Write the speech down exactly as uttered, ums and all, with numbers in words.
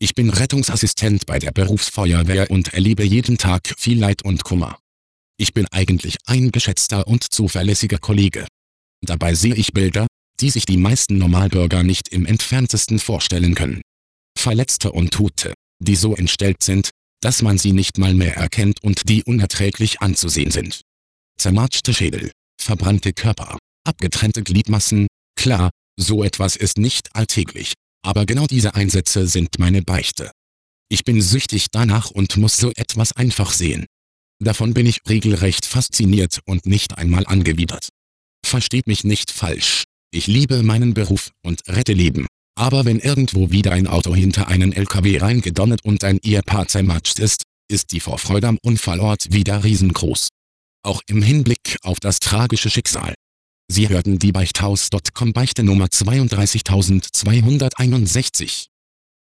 Ich bin Rettungsassistent bei der Berufsfeuerwehr und erlebe jeden Tag viel Leid und Kummer. Ich bin eigentlich ein geschätzter und zuverlässiger Kollege. Dabei sehe ich Bilder, die sich die meisten Normalbürger nicht im entferntesten vorstellen können. Verletzte und Tote, die so entstellt sind, dass man sie nicht mal mehr erkennt und die unerträglich anzusehen sind. Zermatschte Schädel, verbrannte Körper, abgetrennte Gliedmaßen, klar, so etwas ist nicht alltäglich, aber genau diese Einsätze sind meine Beichte. Ich bin süchtig danach und muss so etwas einfach sehen. Davon bin ich regelrecht fasziniert und nicht einmal angewidert. Versteht mich nicht falsch, ich liebe meinen Beruf und rette Leben. Aber wenn irgendwo wieder ein Auto hinter einen L K W reingedonnert und ein Ehepaar zermatscht ist, ist die Vorfreude am Unfallort wieder riesengroß. Auch im Hinblick auf das tragische Schicksal. Sie hörten die Beichthaus Punkt com Beichte Nummer zweiunddreißigtausendzweihunderteinundsechzig.